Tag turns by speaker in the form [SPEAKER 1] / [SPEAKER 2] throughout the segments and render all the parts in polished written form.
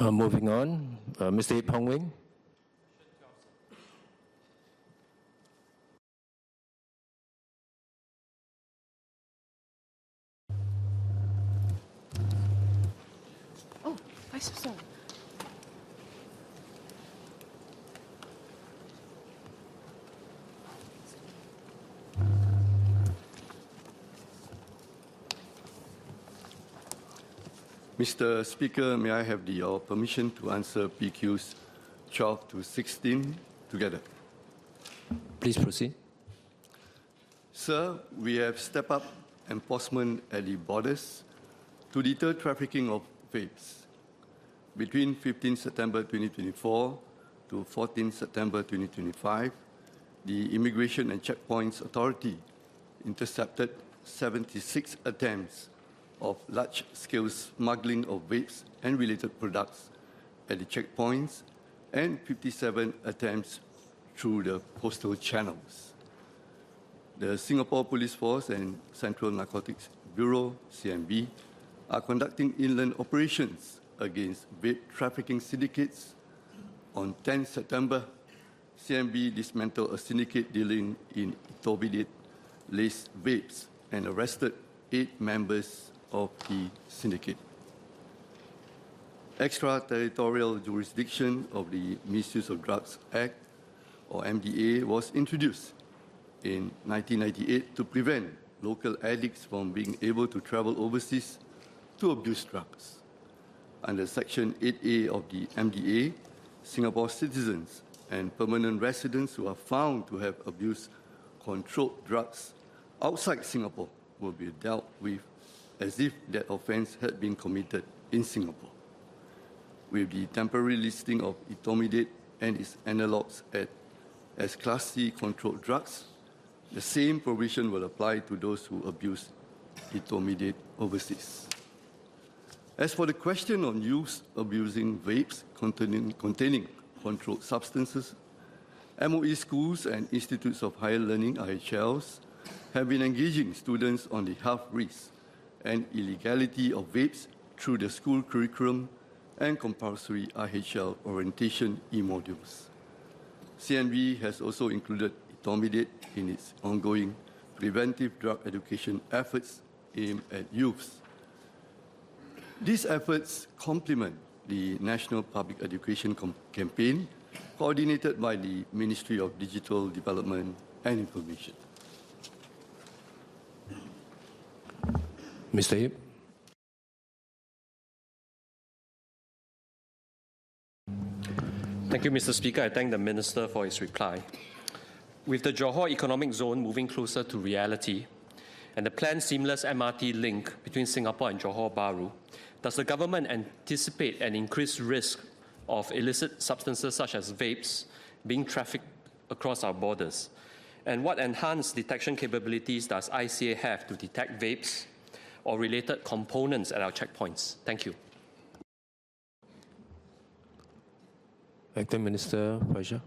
[SPEAKER 1] Moving on, Mr. Ip Hong Wing.
[SPEAKER 2] Oh, I'm so sorry.
[SPEAKER 3] Mr. Speaker, may I have your permission to answer PQs 12 to 16 together?
[SPEAKER 1] Please proceed.
[SPEAKER 3] Sir, we have stepped up enforcement at the borders to deter trafficking of vapes. Between 15 September 2024 to 14 September 2025, the Immigration and Checkpoints Authority intercepted 76 attempts of large-scale smuggling of vapes and related products at the checkpoints and 57 attempts through the postal channels. The Singapore Police Force and Central Narcotics Bureau, CNB, are conducting inland operations against vape trafficking syndicates. On 10 September, CNB dismantled a syndicate dealing in etomidated-laced vapes and arrested 8 members of the syndicate. Extraterritorial jurisdiction of the Misuse of Drugs Act, or MDA, was introduced in 1998 to prevent local addicts from being able to travel overseas to abuse drugs. Under Section 8A of the MDA, Singapore citizens and permanent residents who are found to have abused controlled drugs outside Singapore will be dealt with as if that offence had been committed in Singapore. With the temporary listing of etomidate and its analogues as Class C controlled drugs, the same provision will apply to those who abuse etomidate overseas. As for the question on youth abusing vapes containing controlled substances, MOE schools and institutes of higher learning, IHLs, have been engaging students on the health risks and illegality of vapes through the school curriculum and compulsory IHL orientation e-modules. CNB has also included etomidate in its ongoing preventive drug education efforts aimed at youths. These efforts complement the National Public Education Campaign coordinated by the Ministry of Digital Development and Information.
[SPEAKER 1] Mr. Ip.
[SPEAKER 4] Thank you, Mr. Speaker. I thank the Minister for his reply. With the Johor Economic Zone moving closer to reality and the planned seamless MRT link between Singapore and Johor Bahru, does the government anticipate an increased risk of illicit substances such as vapes being trafficked across our borders? And what enhanced detection capabilities does ICA have to detect vapes or related components at our checkpoints? Thank you.
[SPEAKER 1] Acting Minister Faizal.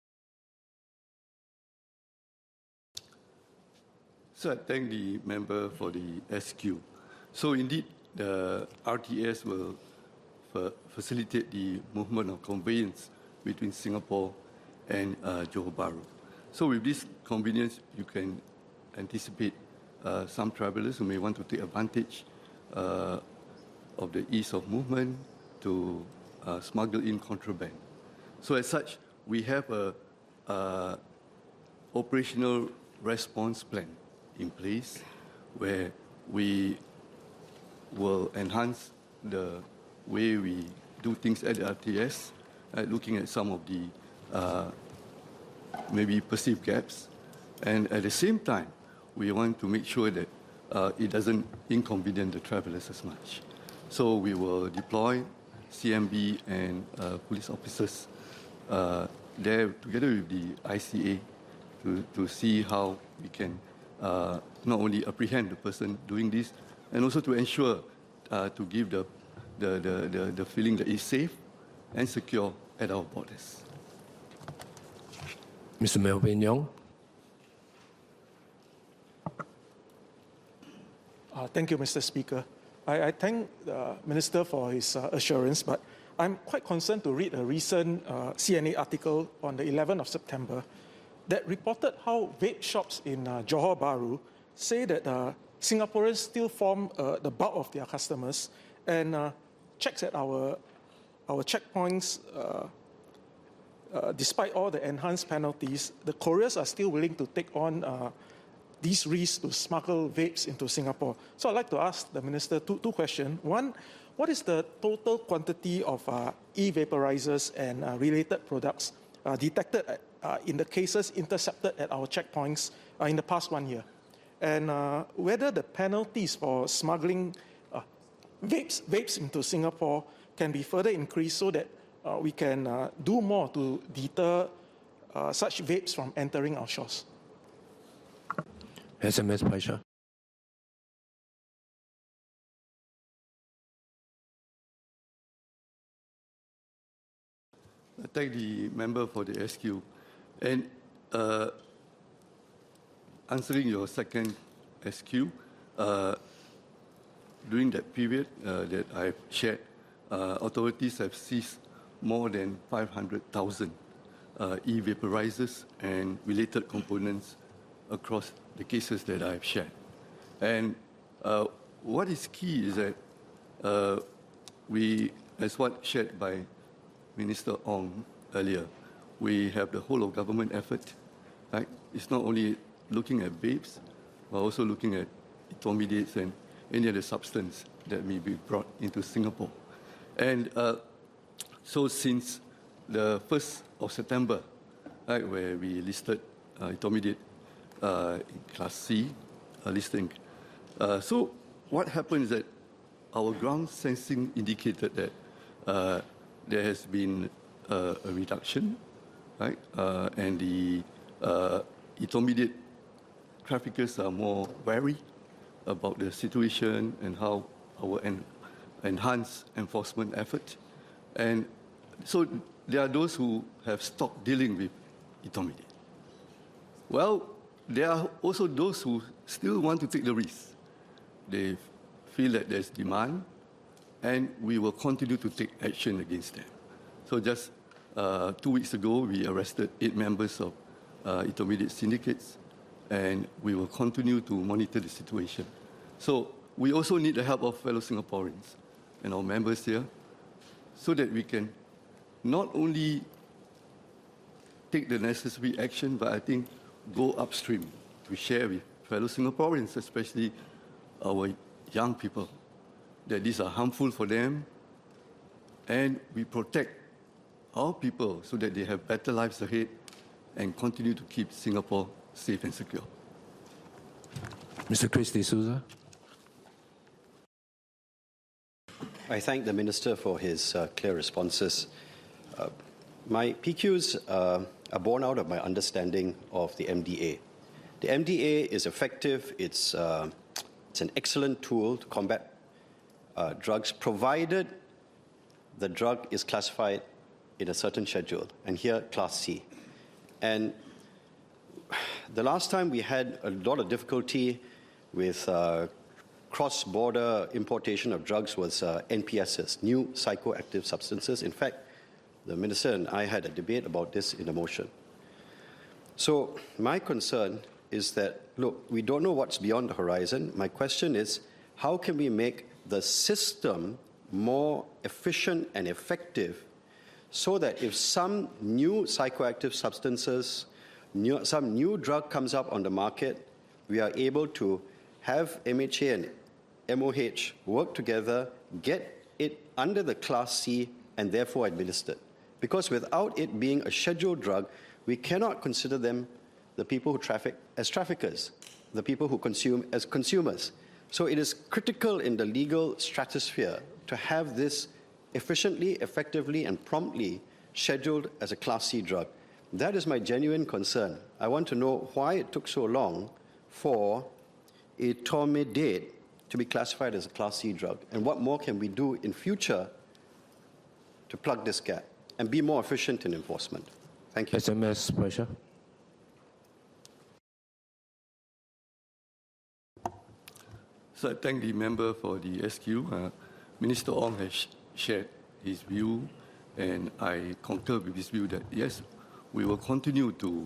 [SPEAKER 3] So I thank the member for the SQ. So indeed, the RTS will facilitate the movement of conveyance between Singapore and Johor Bahru. So with this convenience, you can anticipate some travelers who may want to take advantage of the ease of movement to smuggle in contraband. So as such, we have a operational response plan in place where we will enhance the way we do things at the RTS, looking at some of the maybe perceived gaps. And at the same time, we want to make sure that it doesn't inconvenience the travelers as much. So we will deploy CMB and police officers there together with the ICA to see how we can not only apprehend the person doing this, and also to ensure to give the feeling that it's safe and secure at our borders.
[SPEAKER 1] Mr. Melvin Yong.
[SPEAKER 5] Thank you, Mr. Speaker. I thank the Minister for his assurance, but I'm quite concerned to read a recent CNA article on the 11th of September that reported how vape shops in Johor Bahru say that Singaporeans still form the bulk of their customers, and checks at our checkpoints, despite all the enhanced penalties, the couriers are still willing to take on these risks to smuggle vapes into Singapore. So I'd like to ask the Minister two questions. One, what is the total quantity of e-vaporizers and related products detected in the cases intercepted at our checkpoints in the past 1 year? And whether the penalties for smuggling vapes into Singapore can be further increased so that we can do more to deter such vapes from entering our shores.
[SPEAKER 1] SMS Paisha.
[SPEAKER 3] I thank the member for the SQ. And answering your second SQ, during that period that I've shared, authorities have seized more than 500,000 e-vaporizers and related components across the cases that I've shared. And what is key is that we, as what shared by Minister Ong earlier, we have the whole of government effort. Right? It's not only looking at vapes, but also looking at intermediates and any other substance that may be brought into Singapore. And so since the 1st of September, right, where we listed intermediate in Class C listing, so what happened is that our ground sensing indicated that there has been a reduction, right? And the intermediate traffickers are more wary about the situation and how our enhanced enforcement effort. And so there are those who have stopped dealing with intermediate. Well, there are also those who still want to take the risk. They feel that there's demand, and we will continue to take action against them. So just 2 weeks ago, we arrested 8 members of intermediate syndicates, and we will continue to monitor the situation. So we also need the help of fellow Singaporeans and our members here so that we can not only take the necessary action, but I think go upstream to share with fellow Singaporeans, especially our young people, that these are harmful for them, and we protect our people so that they have better lives ahead and continue to keep Singapore safe and secure.
[SPEAKER 1] Mr. Chris D'Souza.
[SPEAKER 6] I thank the Minister for his clear responses. My PQs are born out of my understanding of the MDA. The MDA is effective. It's an excellent tool to combat drugs, provided the drug is classified in a certain schedule, and here, Class C. And the last time we had a lot of difficulty with cross-border importation of drugs was NPSs, new psychoactive substances. In fact, the Minister and I had a debate about this in a motion. So my concern is that, look, we don't know what's beyond the horizon. My question is, how can we make the system more efficient and effective so that if some new psychoactive substances, some new drug comes up on the market, we are able to have MHA and MOH work together, get it under the Class C, and therefore administered. Because without it being a scheduled drug, we cannot consider them the people who traffic as traffickers, the people who consume as consumers. So it is critical in the legal stratosphere to have this efficiently, effectively, and promptly scheduled as a Class C drug. That is my genuine concern. I want to know why it took so long for etomidate to be classified as a Class C drug, and what more can we do in future to plug this gap and be more efficient in enforcement. Thank you.
[SPEAKER 1] SMS Paisha.
[SPEAKER 3] So I thank the member for the SQ. Minister Ong has shared his view, and I concur with his view that yes, we will continue to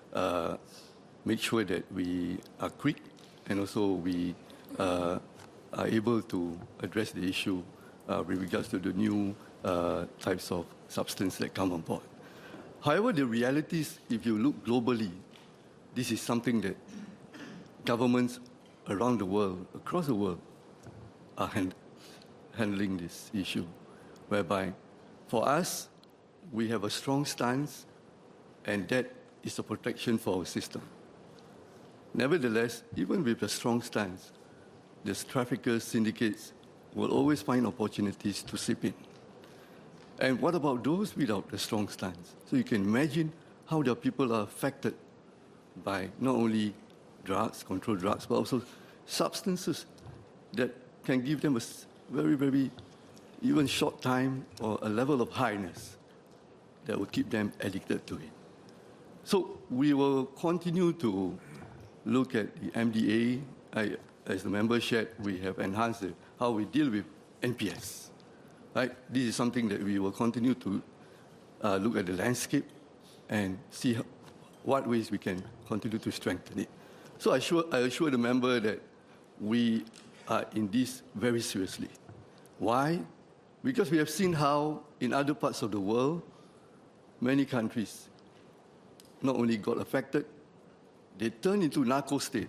[SPEAKER 3] make sure that we are quick and also we are able to address the issue with regards to the new types of substance that come on board. However, the reality is, if you look globally, this is something that governments around the world, across the world, are handling this issue, whereby for us, we have a strong stance, and that is a protection for our system. Nevertheless, even with a strong stance, the traffickers, syndicates will always find opportunities to slip in. And what about those without a strong stance? So you can imagine how the people are affected by not only drugs, controlled drugs, but also substances that can give them a very, very, even short time or a level of highness that will keep them addicted to it. So we will continue to look at the MDA. As the member shared, we have enhanced how we deal with NPS. Right? This is something that we will continue to look at the landscape and see what ways we can continue to strengthen it. So I assure the member that we are in this very seriously. Why? Because we have seen how in other parts of the world, many countries not only got affected, they turned into narco state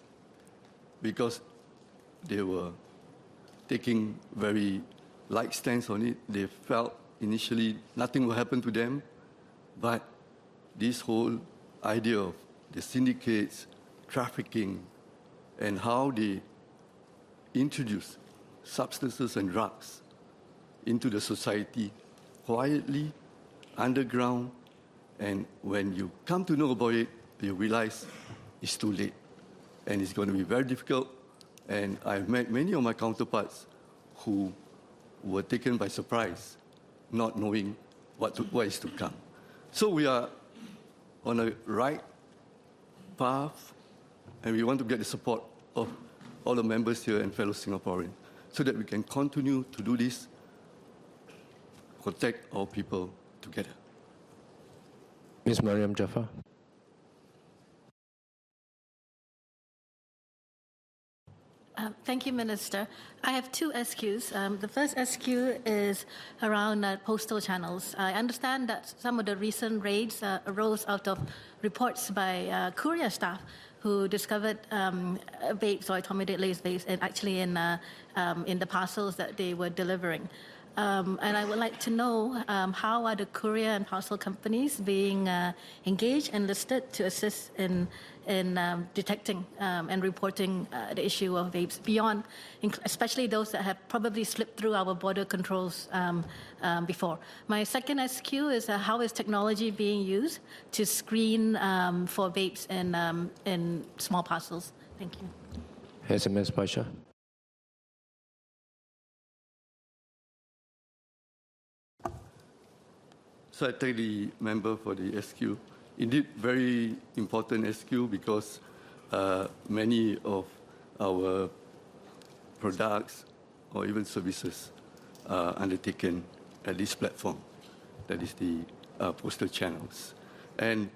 [SPEAKER 3] because they were taking very light stance on it. They felt initially nothing will happen to them, but this whole idea of the syndicates, trafficking, and how they introduce substances and drugs into the society quietly, underground, and when you come to know about it, you realize it's too late. And it's going to be very difficult. And I've met many of my counterparts who were taken by surprise, not knowing what is to come. So we are on a right path, and we want to get the support of all the members here and fellow Singaporeans so that we can continue to do this, protect our people together.
[SPEAKER 1] Ms. Mariam Jafar.
[SPEAKER 7] Thank you, Minister. I have two SQs. The first SQ is around postal channels. I understand that some of the recent raids arose out of reports by courier staff who discovered vapes or intermediate laced vapes actually in the parcels that they were delivering. And I would like to know how are the courier and parcel companies being engaged and listed to assist in detecting and reporting the issue of vapes beyond, especially those that have probably slipped through our border controls before. My second SQ is how is technology being used to screen for vapes in small parcels? Thank you.
[SPEAKER 1] SMS Paisha.
[SPEAKER 3] So I thank the member for the SQ. Indeed, very important SQ because many of our products or even services are undertaken at this platform, that is the postal channels. And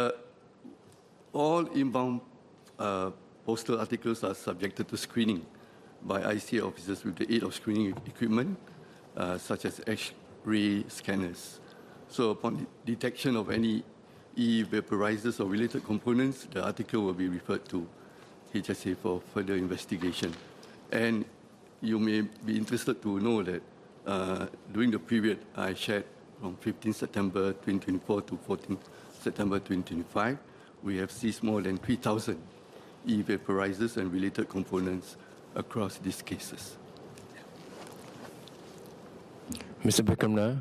[SPEAKER 3] all inbound postal articles are subjected to screening by ICA officers with the aid of screening equipment, such as X-ray scanners. So upon detection of any e-vaporizers or related components, the article will be referred to HSA for further investigation. And you may be interested to know that during the period I shared from 15 September 2024 to 14 September 2025, we have seized more than 3,000 e-vaporizers and related components across these cases.
[SPEAKER 1] Mr. Bikram Nair.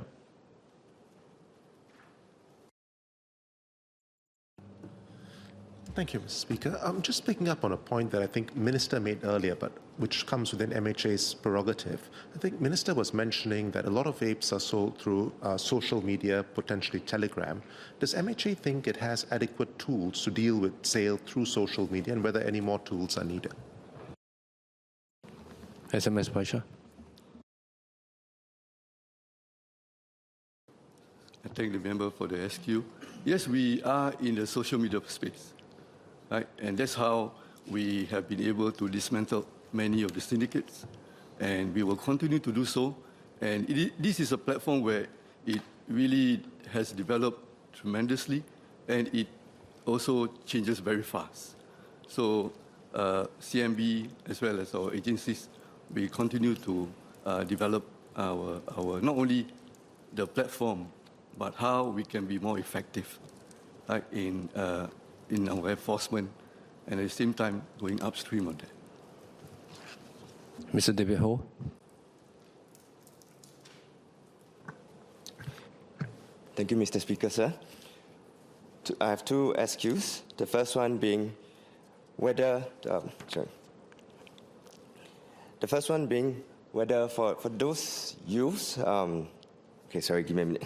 [SPEAKER 8] Thank you, Mr. Speaker. I'm just picking up on a point that I think Minister made earlier, but which comes within MHA's prerogative. I think Minister was mentioning that a lot of vapes are sold through social media, potentially Telegram. Does MHA think it has adequate tools to deal with sale through social media, and whether any more tools are needed?
[SPEAKER 1] SMS Paisha.
[SPEAKER 3] I thank the member for the SQ. Yes, we are in the social media space, right? And that's how we have been able to dismantle many of the syndicates, and we will continue to do so. And this is a platform where it really has developed tremendously, and it also changes very fast. So CMB, as well as our agencies, we continue to develop our not only the platform, but how we can be more effective, right, in our enforcement, and at the same time going upstream on that.
[SPEAKER 1] Mr. David Ho.
[SPEAKER 9] Thank you, Mr. Speaker, sir. I have two SQs. The first one being whether for those youths, okay, sorry, give me a minute.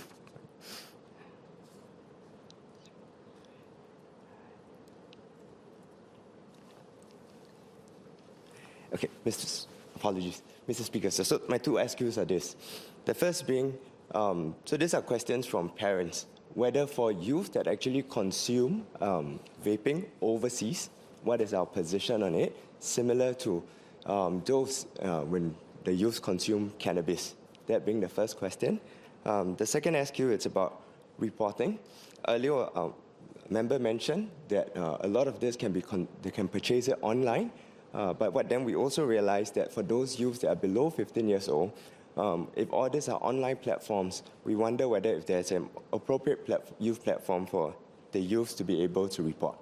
[SPEAKER 9] Okay, apologies, Mr. Speaker. So my two SQs are this. The first being, so these are questions from parents, whether for youth that actually consume vaping overseas, what is our position on it, similar to those when the youth consume cannabis. That being the first question. The second SQ, it's about reporting. Earlier, a member mentioned that a lot of this they can purchase it online. But then we also realized that for those youths that are below 15 years old, if all these are online platforms, we wonder whether if there's an appropriate youth platform for the youths to be able to report.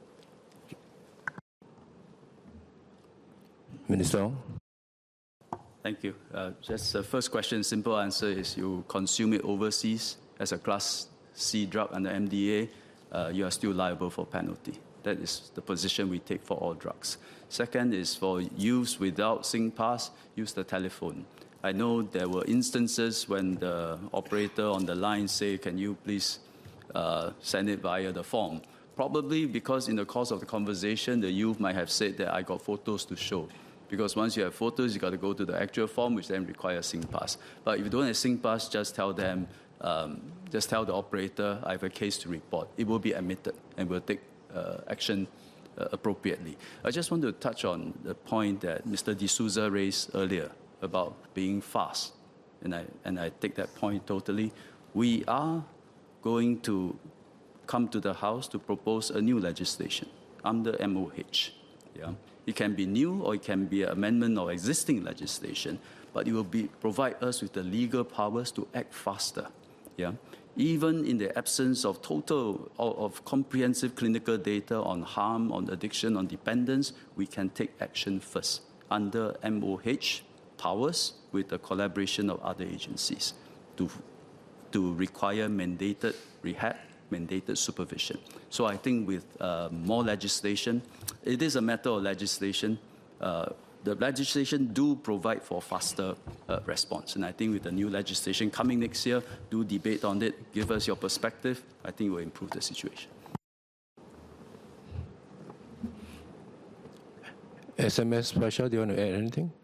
[SPEAKER 1] Minister.
[SPEAKER 10] Thank you. Just the first question, simple answer is you consume it overseas as a Class C drug under MDA, you are still liable for penalty. That is the position we take for all drugs. Second is for use without SingPass, use the telephone. I know there were instances when the operator on the line say, can you please send it via the form? Probably because in the course of the conversation, the youth might have said that I got photos to show. Because once you have photos, you got to go to the actual form, which then requires SingPass. But if you don't have SingPass, just tell them, just tell the operator, I have a case to report. It will be admitted, and we'll take action appropriately. I just want to touch on the point that Mr. D'Souza raised earlier about being fast, and I take that point totally. We are going to come to the House to propose a new legislation under MOH. Yeah? It can be new or it can be an amendment of existing legislation, but it will provide us with the legal powers to act faster. Yeah? Even in the absence of comprehensive clinical data on harm, on addiction, on dependence, we can take action first under MOH powers with the collaboration of other agencies to require mandated rehab, mandated supervision. So I think with more legislation, it is a matter of legislation. The legislation do provide for faster response. And I think with the new legislation coming next year, do debate on it, give us your perspective. I think it will improve the situation.
[SPEAKER 1] SMS Pasha, do you want to add anything?